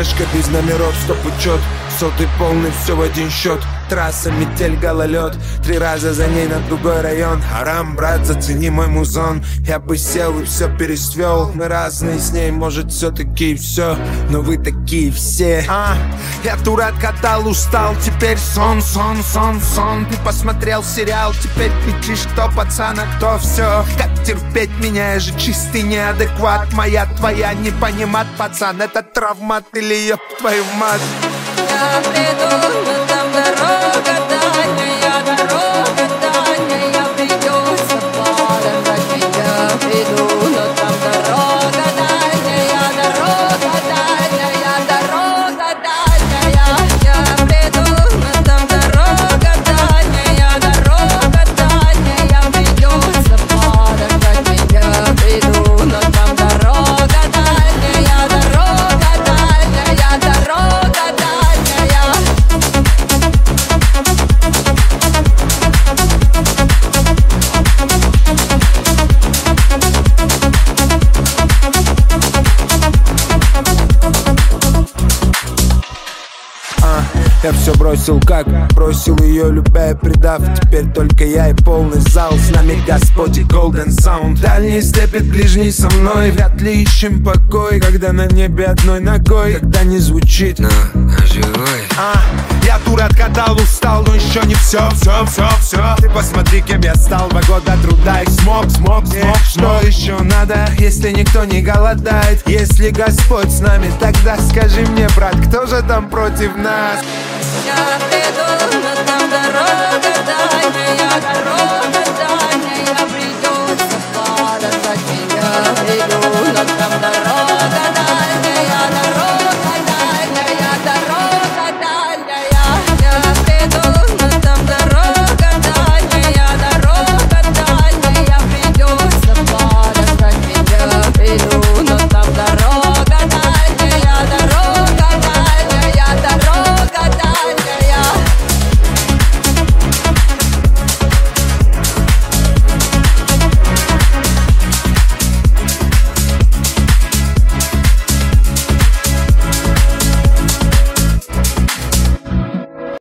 тележка без номеров, стоп-учет. Сотый полный, все в один счет. Трасса, метель, гололед. 3 раза за ней на другой район. Арам, брат, зацени мой музон. Я бы сел и все пересвел. Мы разные с ней, может все-таки и все. Но вы такие все. Я тур откатал, устал. Теперь сон, сон, сон, сон. Ты посмотрел сериал, теперь кричишь, кто пацан, а кто все. Как терпеть меня, я же чистый неадекват. Моя, твоя, не понимат, пацан. Это травмат или ёб твою мать. Я приду, но там дорога дальняя, придется подождать меня. Приду, но там дорога дальняя, Я приду, но там дорога дальняя, придется подождать меня. Приду, но там дорога дальняя, дорога дальняя. Я все бросил, как бросил ее, любя и предав. Теперь только я и полный зал. С нами Господь и Golden Sound. Дальний степит, ближний со мной. Вряд ли ищем покой, когда на небе одной ногой. Когда не звучит, но живой. Я тур откатал, устал, но еще не все. Ты посмотри, кем я стал. 2 года труда и смог. Что еще надо, если никто не голодает? Если Господь с нами, тогда скажи мне, брат, кто же там против нас? Я приду, но